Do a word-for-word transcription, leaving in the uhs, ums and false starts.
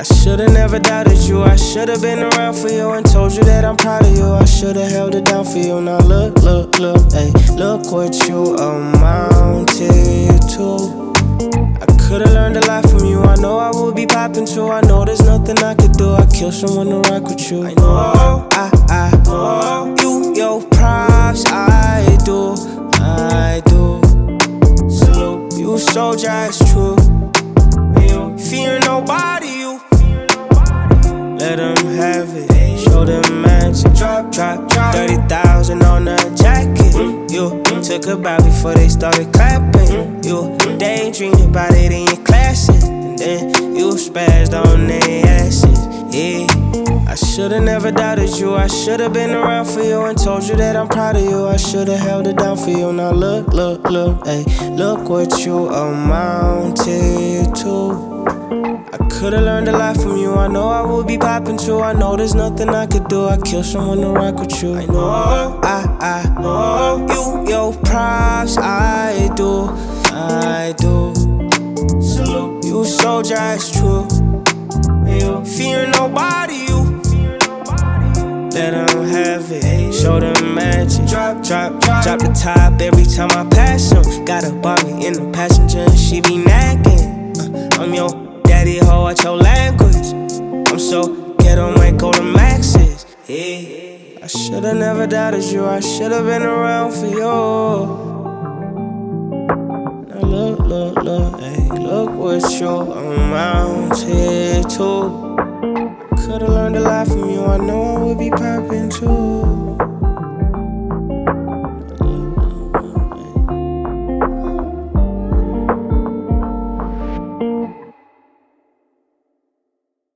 I should've never doubted you. I should've been around for you and told you that I'm proud of you. I should've held it down for you. Now look, look, look, ayy, look what you amounted to. I could've learned a lot from you. I know I would be popping too. I know there's nothing I could do. I kill someone to rock with you. I know, I, I, know you, your props, I do, I do. Salute you, soldier, it's true. You fear nobody, you. Let them have it. Show them magic. Drop, drop, drop. thirty thousand on a jacket. You took a bow before they started clapping. You daydreamed about it in your classes. And then you spazzed on their asses. Yeah. I should've never doubted you. I should've been around for you and told you that I'm proud of you. I should've held it down for you. Now look, look, look, ayy, look what you amounted to. I could've learned a lot from you. I know I would be popping too. I know there's nothing I could do. I kill someone to rock with you. I know, I, I know you, your props, I do, I do. Salute you, soldier, it's true. You fear nobody, you. Let them have it. Show them magic. Drop, drop, drop. Drop the top every time I pass him. Got a Barbie in the passenger and she be nagging. Uh, I'm your daddy hoe at your language. I'm so ghetto, might go to maxes. Yeah. I should've never doubted you. I should've been around for you. Now look, look, look, hey, look what you amounted to. Could've learned a lot from you. I know I would be